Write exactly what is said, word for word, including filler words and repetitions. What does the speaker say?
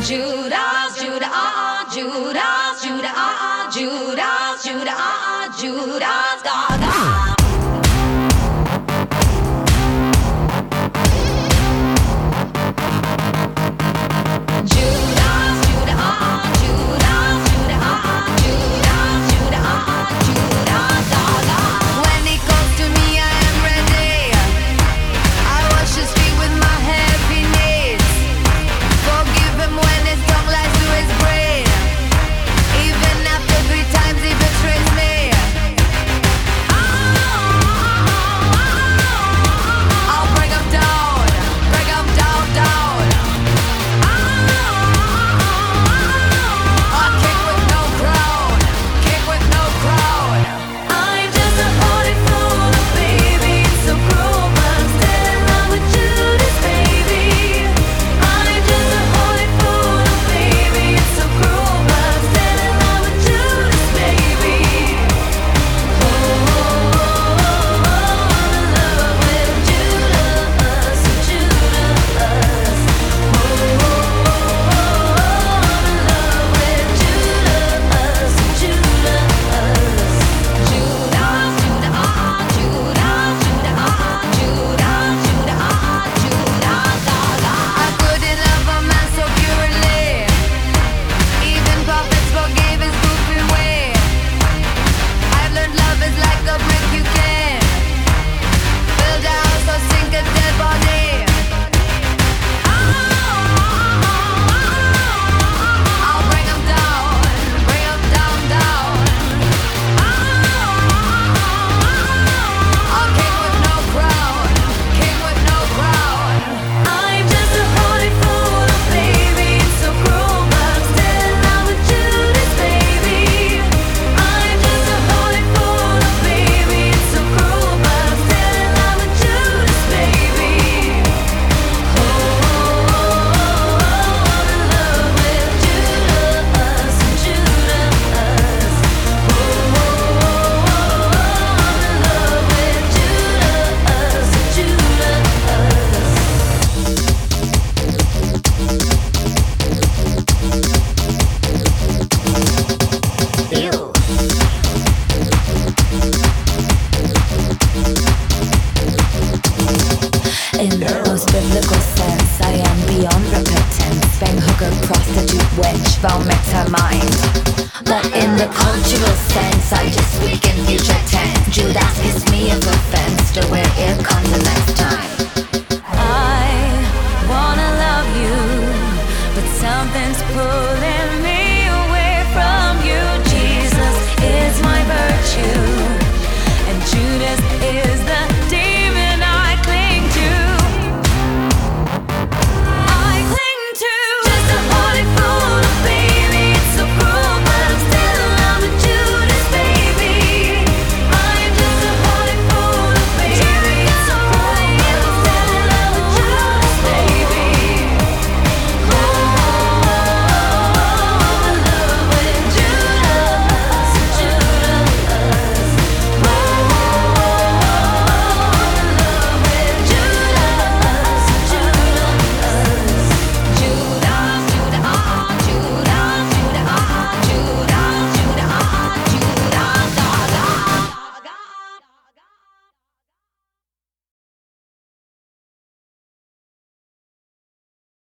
Judas, Judas, ah, ah, Judas, Judas, ah, ah, Judas, Judas, ah, ah, Judas, Gaga. In the most biblical sense, I am beyond repentance. Bang hooker, prostitute, wench, vomit her mind. But in the cultural sense, I just speak in future tense. Judas, kiss me if offense, to where it comes the next time.